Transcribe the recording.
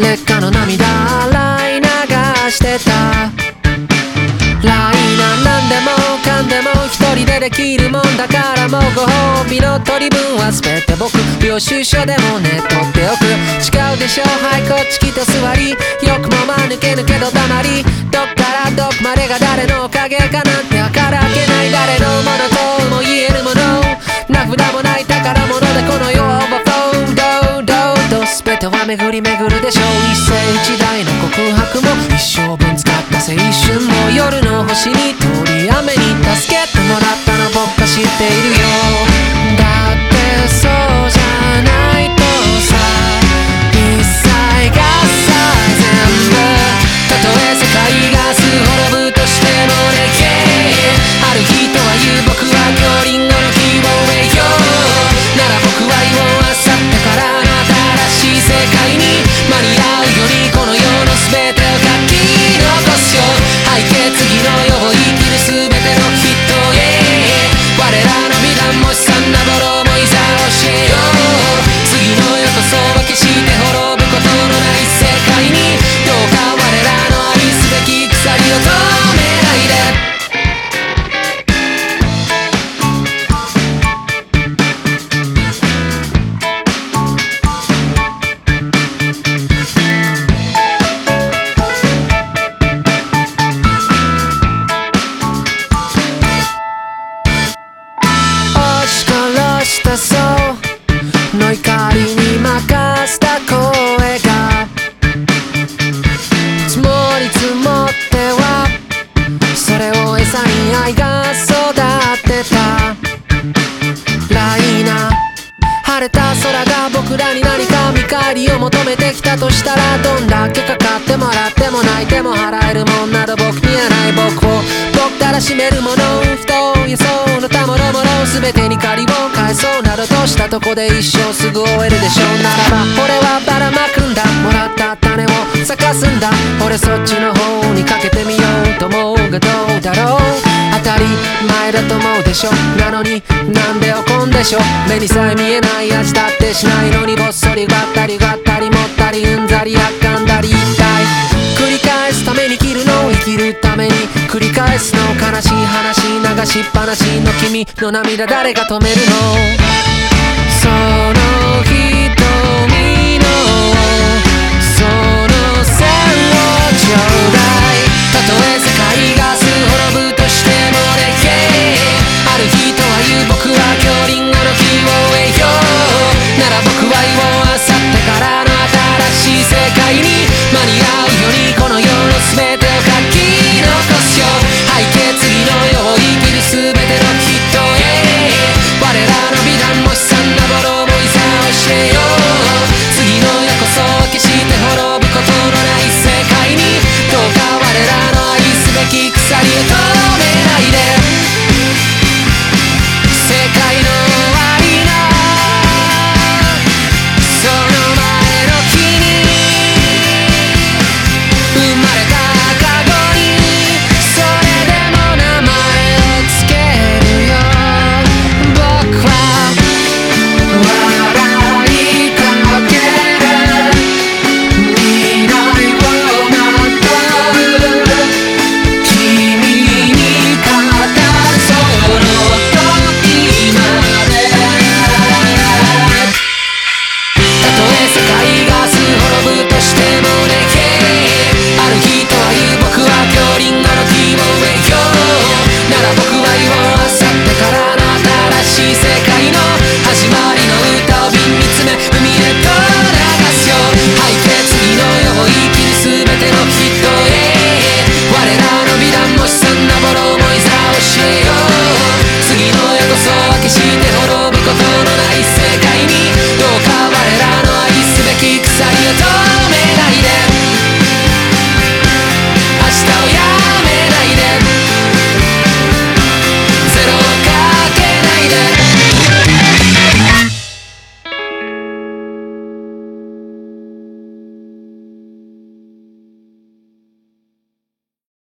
劣化の涙洗い流してた。ライナなんでもかんでも一人でできるもんだから、もうご褒美の取り分は全て僕領収書でもね取っておく。違うでしょ、はいこっち来て座り、よくもまぬけぬけど黙り、どっからどこまでが誰のおかげかなんてわからけない。誰のものとも言えるもの、名札もない宝物でこの世はオーバーフロー。どう全ては巡り巡るでしょう。一世一代の告白も一生分使った青春も、夜の星に通り雨に助けてもらったの僕は知っているよ。だってそうじゃないとさ、一切合切全部、たとえ世界が滅ぶとしてもね、ある日とは言う僕は今日リンゴの木を植えよう。なら僕は言おう、あさってからの新しい世界に間に合うようにこの世の全てを書き残すよ。背景次の世を生きる全ての人へ、我らの美談も悲惨なボロもいざ教えよう。次の世こそは決して滅ぶことのない世界に、どうか我らの愛すべき鎖を止めないで。そうの怒りに任せた声が積もり積もっては、それを餌に愛が育ってた。ライナ晴れた空が僕らに何か見返りを求めてきたとしたら、どんだけかかってもらっても泣いても払えるもんなど僕にはない。僕を僕から占めるもの、不当やそうの他もろもろ全てに借りを返そうなどとしたとこで一生すぐ終えるでしょう。ならば俺はばらまくんだ、もらった種を咲かすんだ。俺そっちの方にかけてみようと思うがどうだろう。当たり前だと思うでしょ、なのになんで怒んでしょ。目にさえ見えない味だってしないのに、ぼっそりがったりがったりもったりうんざりやっかんだり、一体繰り返すために生きるの、生きるために繰り返すの。悲しい話流しっぱなしの君の涙誰が止めるの。その瞳のその線をちょうだい。たとえ世界が滅ぶとしてもね、ある日とは言う僕は今日リンゴの木を植えよう。なら僕は言おう、あさってからの新しい世界に間に合うようにこの世の全てを書き残すよ。背景次の世を生きる全ての人へ、我らの美談も悲惨なボロもいざ教えよう。次の世こそは決して滅ぶことのない世界に、どうか我らの愛すべき鎖を止めないで。世界の終わりのその前の日に生まれた過去に、それでも名前をつけるよ。僕は笑いかける未来を待とう。君に勝ったその時まで、たとえ世界が